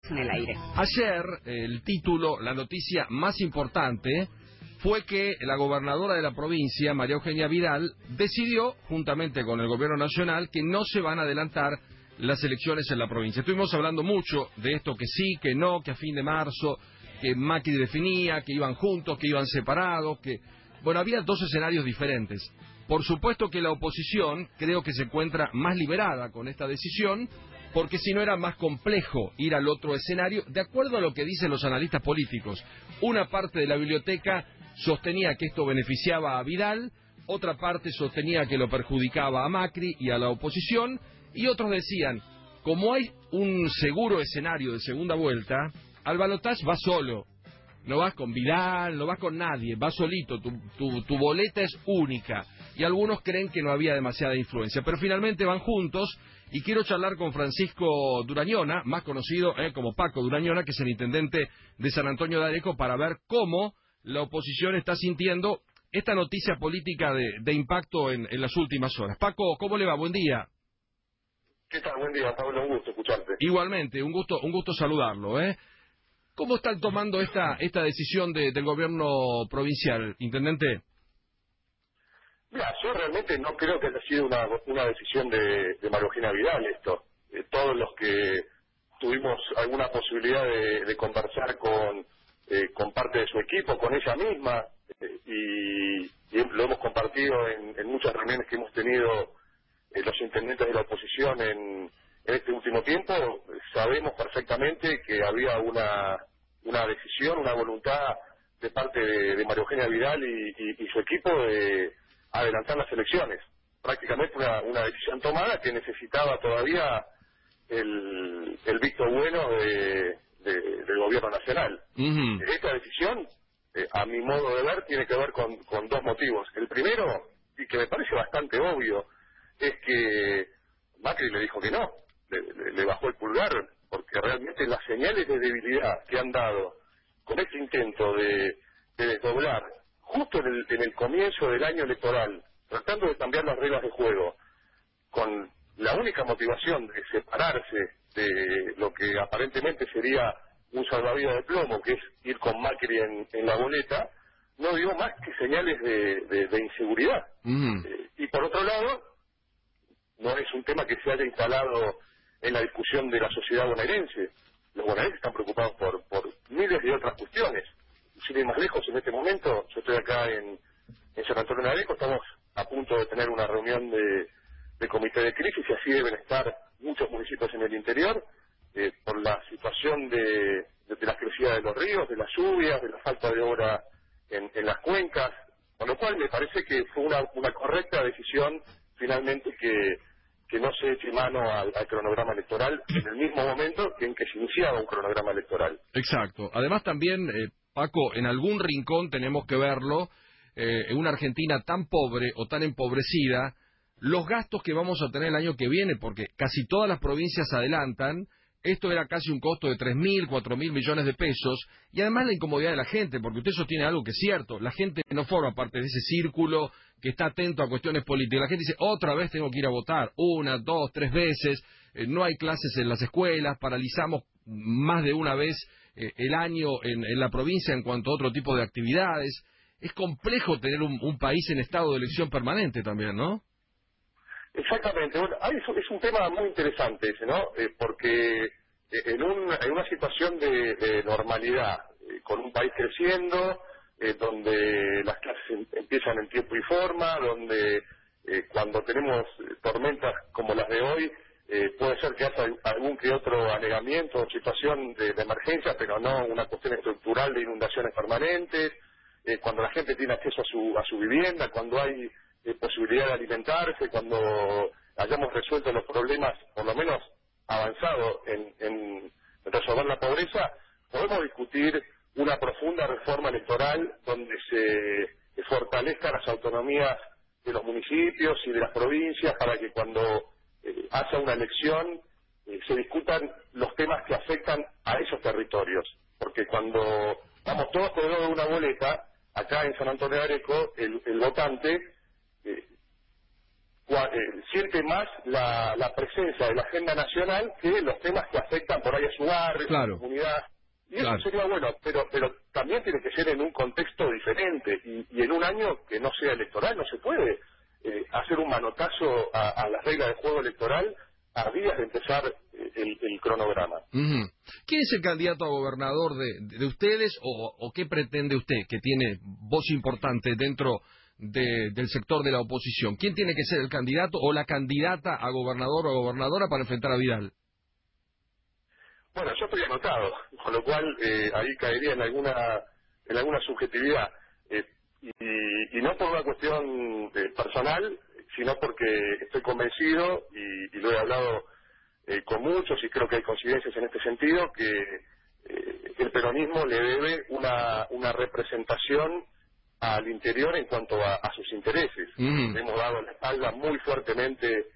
en el aire. Ayer, el título, la noticia más importante, fue que la gobernadora de la provincia, María Eugenia Vidal, decidió, juntamente con el gobierno nacional, que no se van a adelantar las elecciones en la provincia. Estuvimos hablando mucho de esto, que sí, que no, que a fin de marzo, que Macri definía, que iban juntos, que iban separados, que... Bueno, había dos escenarios diferentes. Por supuesto que la oposición creo que se encuentra más liberada con esta decisión, porque si no era más complejo ir al otro escenario, de acuerdo a lo que dicen los analistas políticos. Una parte de la biblioteca sostenía que esto beneficiaba a Vidal, otra parte sostenía que lo perjudicaba a Macri y a la oposición, y otros decían, como hay un seguro escenario de segunda vuelta, al balotaje vas solo. No vas con Vidal, no vas con nadie, vas solito, tu boleta es única. Y algunos creen que no había demasiada influencia, pero finalmente van juntos, y quiero charlar con Francisco Durañona, más conocido como Paco Durañona, que es el intendente de San Antonio de Areco, para ver cómo la oposición está sintiendo esta noticia política de impacto en las últimas horas. Paco, ¿cómo le va? Buen día. ¿Qué tal? Buen día, Pablo, un gusto escucharte. Igualmente, un gusto saludarlo, ¿Cómo están tomando esta decisión del gobierno provincial, intendente? Mira, yo realmente no creo que haya sido una decisión de María Eugenia Vidal esto. Todos los que tuvimos alguna posibilidad de conversar con parte de su equipo, con ella misma, y lo hemos compartido en muchas reuniones que hemos tenido los intendentes de la oposición en este último tiempo, sabemos perfectamente que había una decisión, una voluntad de parte de María Eugenia Vidal y su equipo de adelantar las elecciones. Prácticamente una decisión tomada que necesitaba todavía el visto bueno del gobierno nacional. Uh-huh. Esta decisión, a mi modo de ver, tiene que ver con dos motivos. El primero, y que me parece bastante obvio, es que Macri le dijo que no, le bajó el pulgar, porque realmente las señales de debilidad que han dado con este intento de desdoblar justo en el comienzo del año electoral, tratando de cambiar las reglas de juego, con la única motivación de separarse de lo que aparentemente sería un salvavidas de plomo, que es ir con Macri en la boleta, no dio más que señales de inseguridad. Uh-huh. Y por otro lado, no es un tema que se haya instalado en la discusión de la sociedad bonaerense. Los bonaerenses están preocupados por miles de otras cuestiones. Sin ir más lejos, en este momento, yo estoy acá en San Antonio de Areco, estamos a punto de tener una reunión de comité de crisis, y así deben estar muchos municipios en el interior, por la situación de la crecida de los ríos, de las lluvias, de la falta de obra en las cuencas, con lo cual me parece que fue una correcta decisión finalmente que no se eche mano al cronograma electoral en el mismo momento en que se iniciaba un cronograma electoral. Exacto. Además también, Paco, en algún rincón tenemos que verlo, en una Argentina tan pobre o tan empobrecida, los gastos que vamos a tener el año que viene, porque casi todas las provincias adelantan, esto era casi un costo de 3.000, 4.000 millones de pesos, y además la incomodidad de la gente, porque usted sostiene algo que es cierto, la gente no forma parte de ese círculo que está atento a cuestiones políticas, la gente dice, otra vez tengo que ir a votar, 1, 2, 3 veces, no hay clases en las escuelas, paralizamos más de una vez el año en la provincia en cuanto a otro tipo de actividades. Es complejo tener un país en estado de elección permanente también, ¿no? Exactamente. Bueno, es un tema muy interesante ese, ¿no? Porque en una situación de normalidad, con un país creciendo, donde las clases empiezan en tiempo y forma, donde cuando tenemos tormentas como las de hoy, puede ser que haya algún que otro anegamiento o situación de emergencia, pero no una cuestión estructural de inundaciones permanentes, cuando la gente tiene acceso a su vivienda, cuando hay posibilidad de alimentarse, cuando hayamos resuelto los problemas, por lo menos avanzado en resolver la pobreza, podemos discutir una profunda reforma electoral donde se fortalezcan las autonomías de los municipios y de las provincias para que cuando haya una elección se discutan los temas que afectan a esos territorios. Porque cuando vamos todos colgados de una boleta, acá en San Antonio de Areco, el votante siente más la presencia de la agenda nacional que los temas que afectan por ahí a su barrio, a su comunidad. Y eso sería bueno, pero también tiene que ser en un contexto diferente y en un año que no sea electoral. No se puede hacer un manotazo a las reglas de juego electoral a días de empezar el cronograma. ¿Quién es el candidato a gobernador de ustedes o qué pretende usted, que tiene voz importante dentro del sector de la oposición? ¿Quién tiene que ser el candidato o la candidata a gobernador o gobernadora para enfrentar a Vidal? Bueno, yo estoy anotado, con lo cual ahí caería en alguna subjetividad. Y no por una cuestión personal, sino porque estoy convencido, y lo he hablado con muchos, y creo que hay coincidencias en este sentido, que el peronismo le debe una representación al interior en cuanto a sus intereses. Le hemos dado la espalda muy fuertemente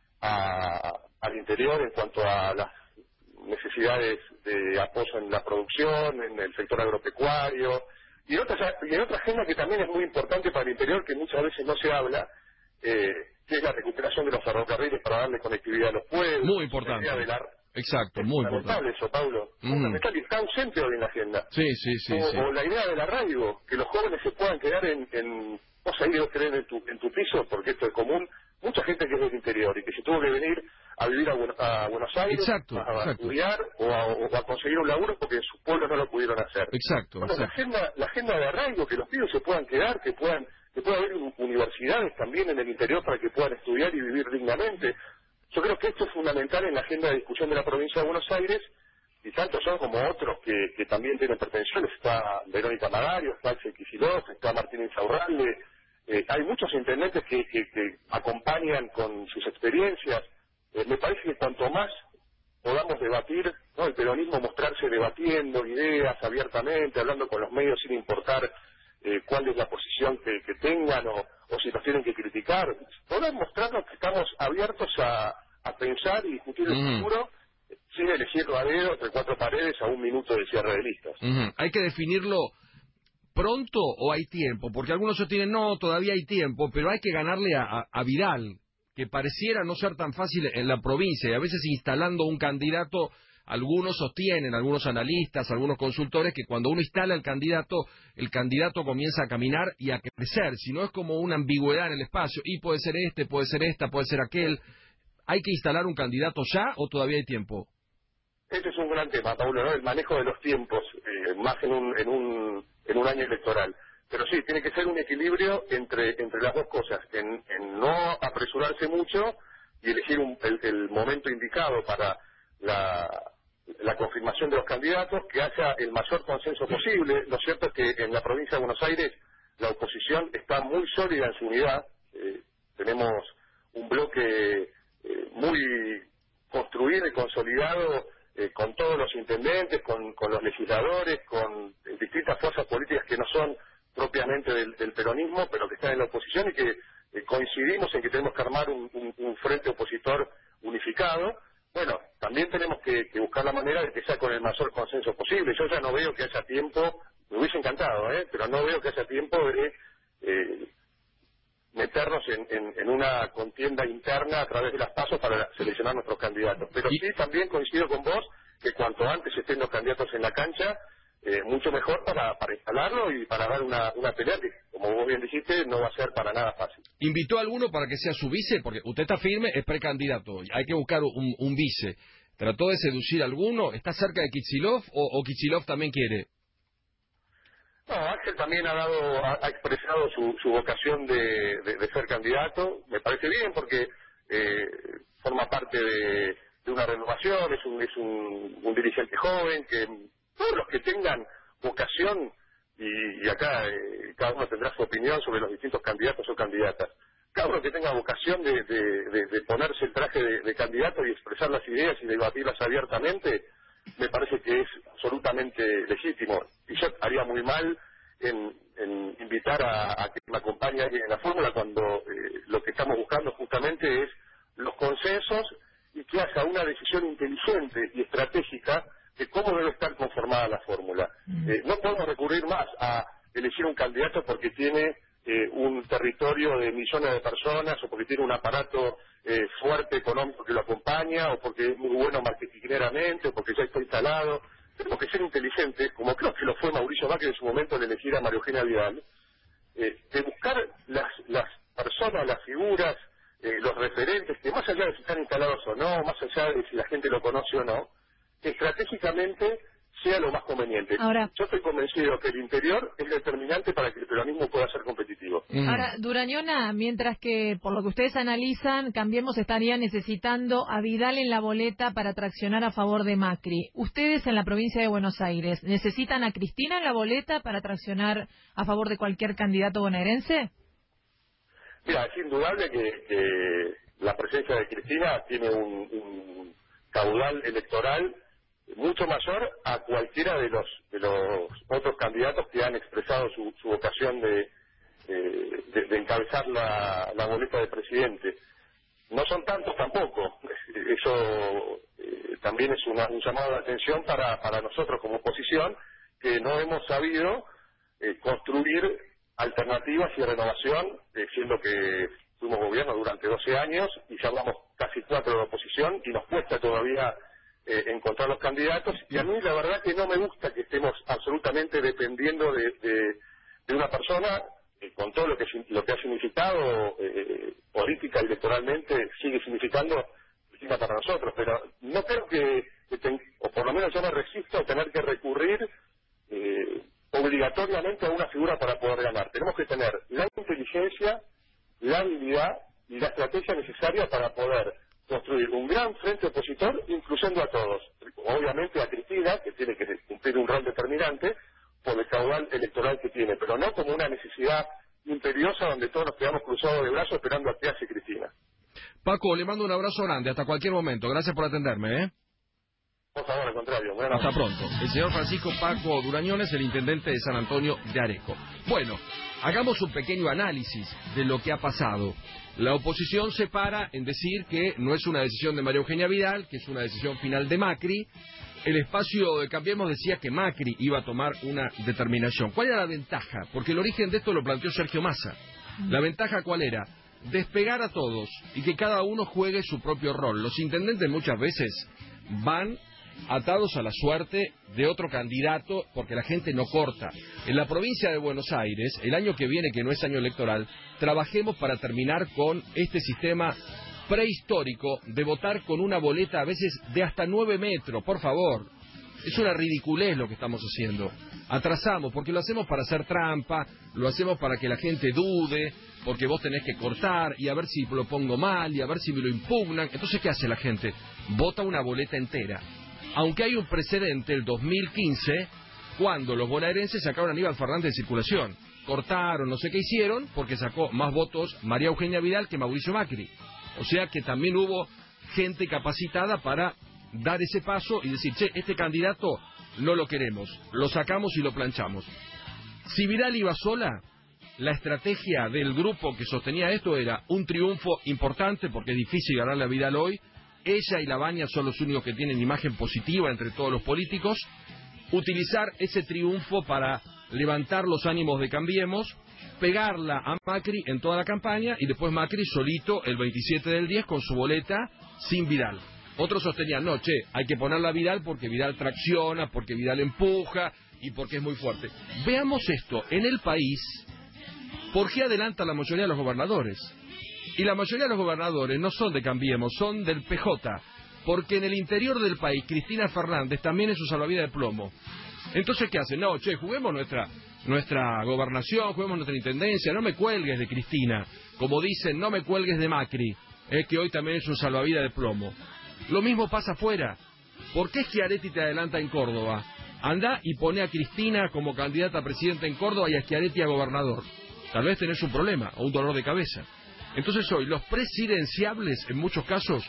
al interior en cuanto a las necesidades de apoyo en la producción, en el sector agropecuario, y en otra agenda que también es muy importante para el interior, que muchas veces no se habla, que es la recuperación de los ferrocarriles para darle conectividad a los pueblos. Muy importante. Exacto, es muy fundamental importante. eso, Paulo. Fundamental, y está ausente hoy en la agenda. Sí. O la idea de la radio, que los jóvenes se puedan quedar vos ahí debes creer en tu piso, porque esto es común, mucha gente que es del interior y que se tuvo que venir a vivir a Buenos Aires, a estudiar o a conseguir un laburo porque en sus pueblos no lo pudieron hacer. Bueno, la agenda de arraigo, que los pibes se puedan quedar, que pueda haber universidades también en el interior para que puedan estudiar y vivir dignamente. Yo creo que esto es fundamental en la agenda de discusión de la provincia de Buenos Aires, y tanto son como otros que también tienen pretensiones. Está Verónica Magario, está Axel Kicillof, está Martín Insaurralde. Hay muchos intendentes que acompañan con sus experiencias. Me parece que cuanto más podamos debatir, ¿no?, el peronismo mostrarse debatiendo ideas abiertamente, hablando con los medios sin importar cuál es la posición que tengan o si los tienen que criticar, podamos mostrarnos que estamos abiertos a pensar y discutir el futuro sin elegirlo a dedo entre cuatro paredes a un minuto de cierre de listas. Hay que definirlo pronto o hay tiempo, porque algunos sostienen, no, todavía hay tiempo, pero hay que ganarle a Vidal, que pareciera no ser tan fácil en la provincia, y a veces instalando un candidato, algunos sostienen, algunos analistas, algunos consultores, que cuando uno instala el candidato comienza a caminar y a crecer, si no es como una ambigüedad en el espacio, y puede ser este, puede ser esta, puede ser aquel. ¿Hay que instalar un candidato ya o todavía hay tiempo? Este es un gran tema, Paulo, ¿no? El manejo de los tiempos, más en un año electoral. Pero sí, tiene que ser un equilibrio entre las dos cosas, en no apresurarse mucho y elegir el momento indicado para la confirmación de los candidatos, que haya el mayor consenso posible. Lo cierto es que en la provincia de Buenos Aires la oposición está muy sólida en su unidad. Tenemos un bloque muy construido y consolidado, con todos los intendentes, con los legisladores, con distintas fuerzas políticas que no son propiamente del peronismo, pero que están en la oposición y que coincidimos en que tenemos que armar un frente opositor unificado. Bueno, también tenemos que buscar la manera de que sea con el mayor consenso posible. Yo ya no veo que haya tiempo, me hubiese encantado, pero no veo que haya tiempo de meternos en una contienda interna a través de las pasos para seleccionar nuestros candidatos. Pero sí, también coincido con vos que cuanto antes estén los candidatos en la cancha, mucho mejor para instalarlo y para dar una pelea que, como vos bien dijiste, no va a ser para nada fácil. ¿Invitó a alguno para que sea su vice? Porque usted está firme, es precandidato, hay que buscar un vice. ¿Trató de seducir a alguno? ¿Está cerca de Kicillof o Kicillof también quiere? No, Axel también ha expresado su vocación de ser candidato. Me parece bien porque forma parte de una renovación, es un dirigente joven, que todos los que tengan vocación, y acá cada uno tendrá su opinión sobre los distintos candidatos o candidatas, cada uno que tenga vocación de ponerse el traje de candidato y expresar las ideas y debatirlas abiertamente, me parece que es absolutamente legítimo. Y yo haría muy mal en invitar a que me acompañe en la fórmula cuando lo que estamos buscando justamente es los consensos y que haya una decisión inteligente y estratégica de cómo debe estar conformada la fórmula. No podemos recurrir más a elegir un candidato porque tiene un territorio de millones de personas, o porque tiene un aparato fuerte económico que lo acompaña, o porque es muy bueno marketingeramente, o porque ya está instalado. Tenemos que ser inteligentes, como creo que lo fue Mauricio Macri en su momento al elegir a María Eugenia Vidal, de buscar las personas, las figuras, los referentes, que más allá de si están instalados o no, más allá de si la gente lo conoce o no, que estratégicamente sea lo más conveniente. Ahora, yo estoy convencido que el interior es determinante para que el peronismo pueda ser competitivo. Ahora, Durañona, mientras que por lo que ustedes analizan, Cambiemos estaría necesitando a Vidal en la boleta para traccionar a favor de Macri. ¿Ustedes en la provincia de Buenos Aires necesitan a Cristina en la boleta para traccionar a favor de cualquier candidato bonaerense? Mira, es indudable que la presencia de Cristina tiene un caudal electoral mucho mayor a cualquiera de los otros candidatos que han expresado su vocación de encabezar la boleta de presidente. No son tantos tampoco. Eso también es un llamado de atención para nosotros como oposición, que no hemos sabido construir alternativas y renovación, siendo que fuimos gobierno durante 12 años y ya vamos casi 4 de oposición y nos cuesta todavía encontrar los candidatos, y a mí la verdad que no me gusta que estemos absolutamente dependiendo de una persona, con todo lo que ha significado política y electoralmente, sigue significando Cristina para nosotros, pero no creo o por lo menos yo me resisto a tener que recurrir obligatoriamente a una figura para poder ganar. Tenemos que tener la inteligencia, la habilidad y la estrategia necesaria para poder construir un gran frente opositor, incluyendo a todos. Obviamente a Cristina, que tiene que cumplir un rol determinante por el caudal electoral que tiene, pero no como una necesidad imperiosa donde todos nos quedamos cruzados de brazos esperando a qué hace Cristina. Paco, le mando un abrazo grande, hasta cualquier momento. Gracias por atenderme, ¿eh? Por favor, al contrario. Bueno, hasta pronto. El señor Francisco Paco Durañones, el intendente de San Antonio de Areco. Bueno, hagamos un pequeño análisis de lo que ha pasado. La oposición se para en decir que no es una decisión de María Eugenia Vidal, que es una decisión final de Macri. El espacio de Cambiemos decía que Macri iba a tomar una determinación. ¿Cuál era la ventaja? Porque el origen de esto lo planteó Sergio Massa. ¿La ventaja cuál era? Despegar a todos y que cada uno juegue su propio rol. Los intendentes muchas veces van atados a la suerte de otro candidato porque la gente no corta. En la provincia de Buenos Aires, el año que viene, que no es año electoral, trabajemos para terminar con este sistema prehistórico de votar con una boleta a veces de hasta 9 metros, por favor. Es una ridiculez lo que estamos haciendo. Atrasamos, porque lo hacemos para hacer trampa, lo hacemos para que la gente dude, porque vos tenés que cortar, y a ver si lo pongo mal, y a ver si me lo impugnan. Entonces, ¿qué hace la gente? Vota una boleta entera. Aunque hay un precedente, el 2015, cuando los bonaerenses sacaron a Aníbal Fernández de circulación. Cortaron, no sé qué hicieron, porque sacó más votos María Eugenia Vidal que Mauricio Macri. O sea que también hubo gente capacitada para dar ese paso y decir, che, este candidato no lo queremos, lo sacamos y lo planchamos. Si Vidal iba sola, la estrategia del grupo que sostenía esto era un triunfo importante, porque es difícil ganarle a Vidal hoy. Ella y Labaña son los únicos que tienen imagen positiva entre todos los políticos. Utilizar ese triunfo para levantar los ánimos de Cambiemos, pegarla a Macri en toda la campaña y después Macri solito el 27 del 10 con su boleta sin Vidal. Otros sostenían, no, che, hay que ponerla a Vidal porque Vidal tracciona, porque Vidal empuja y porque es muy fuerte. Veamos esto, en el país, ¿por qué adelanta la mayoría de los gobernadores? Y la mayoría de los gobernadores no son de Cambiemos, son del PJ, porque en el interior del país Cristina Fernández también es su salvavidas de plomo. Entonces, ¿qué hacen? No, che, juguemos nuestra gobernación, juguemos nuestra intendencia, no me cuelgues de Cristina, como dicen, no me cuelgues de Macri, que hoy también es un salvavidas de plomo. Lo mismo pasa afuera. ¿Por qué Schiaretti te adelanta en Córdoba? Anda y pone a Cristina como candidata a presidente en Córdoba y a Schiaretti a gobernador. Tal vez tenés un problema o un dolor de cabeza. Entonces hoy los presidenciables en muchos casos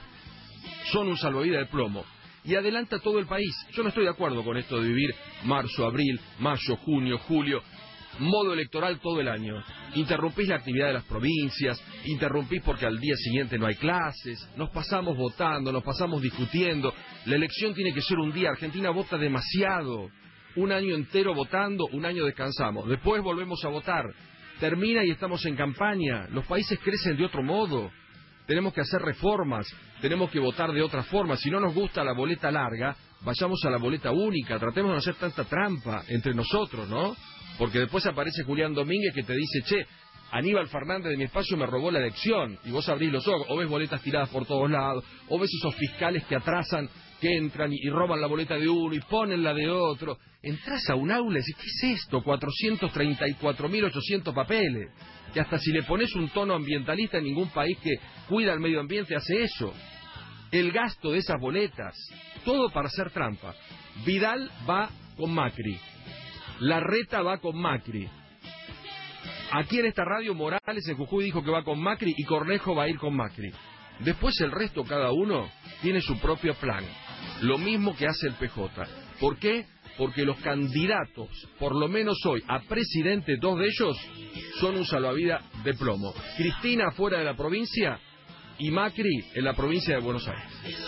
son un salvavidas de plomo y adelanta todo el país. Yo no estoy de acuerdo con esto de vivir marzo, abril, mayo, junio, julio, modo electoral todo el año. Interrumpís la actividad de las provincias, interrumpís porque al día siguiente no hay clases, nos pasamos votando, nos pasamos discutiendo. La elección tiene que ser un día. Argentina vota demasiado. Un año entero votando, un año descansamos. Después volvemos a votar. termina y estamos en campaña. Los países crecen de otro modo. Tenemos que hacer reformas, tenemos que votar de otra forma. Si no nos gusta la boleta larga, vayamos a la boleta única. Tratemos de no hacer tanta trampa entre nosotros, ¿no? Porque después aparece Julián Domínguez que te dice, che, Aníbal Fernández de Mi Espacio me robó la elección. Y vos abrís los ojos, o ves boletas tiradas por todos lados, o ves esos fiscales que atrasan, que entran y roban la boleta de uno y ponen la de otro. Entrás a un aula y decís, ¿qué es esto? 434.800 papeles. Que hasta si le pones un tono ambientalista, en ningún país que cuida el medio ambiente hace eso. El gasto de esas boletas, todo para hacer trampa. Vidal va con Macri. Larreta va con Macri. Aquí en esta radio Morales en Jujuy dijo que va con Macri y Cornejo va a ir con Macri. Después el resto, cada uno, tiene su propio plan. Lo mismo que hace el PJ. ¿Por qué? Porque los candidatos, por lo menos hoy, a presidente, 2 de ellos, son un salvavidas de plomo. Cristina fuera de la provincia y Macri en la provincia de Buenos Aires.